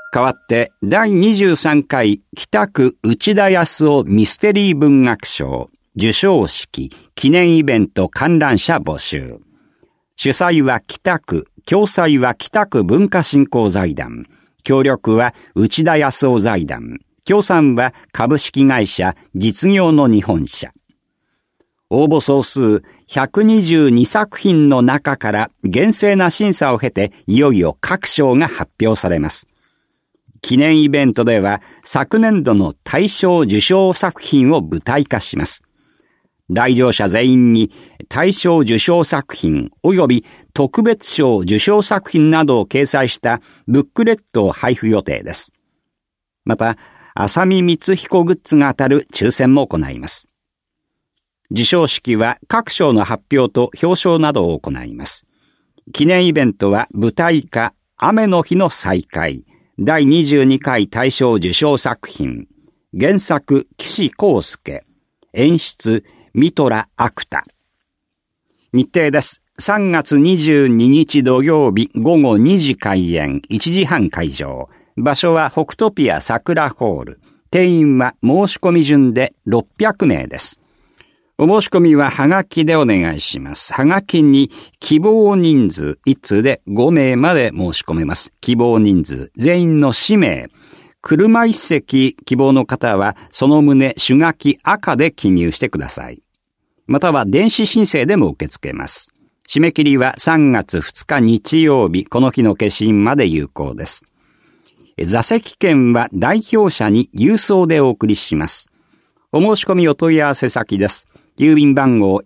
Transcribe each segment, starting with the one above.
代わって第23回北区内田康夫ミステリー文学賞授賞式記念イベント観覧者募集。主催は北区、共催は北区文化振興財団、協力は内田康夫財団、協賛は株式会社実業の日本社。応募総数122作品の中から厳正な審査を経ていよいよ各賞が発表されます。記念イベントでは昨年度の大賞受賞作品を舞台化します。来場者全員に大賞受賞作品及び特別賞受賞作品などを掲載したブックレットを配布予定です。また、浅見光彦グッズが当たる抽選も行います。授賞式は各賞の発表と表彰などを行います。記念イベントは舞台化、雨の日の再会、第22回大賞受賞作品、原作岸康介、演出三虎芥田。日程です。3月22日土曜日午後2時開演、1時半会場。場所は北トピア桜ホール。定員は申し込み順で600名です。お申し込みははがきでお願いします。はがきに希望人数1通で5名まで申し込めます。希望人数、全員の氏名。車一席希望の方はその旨手書き赤で記入してください。または電子申請でも受け付けます。締め切りは3月2日日曜日、この日の消印まで有効です。座席券は代表者に郵送でお送りします。お申し込みお問い合わせ先です。郵便番号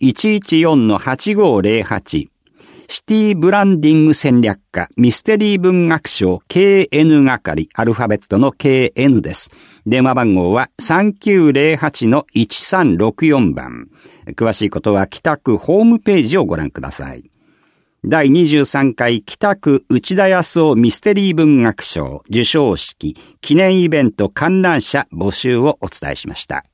114-8508 シティブランディング戦略課ミステリー文学賞 KN 係アルファベットの KN です。電話番号は 3908-1364 番。詳しいことは北区ホームページをご覧ください。第23回北区内田康夫ミステリー文学賞授賞式記念イベント観覧者募集をお伝えしました。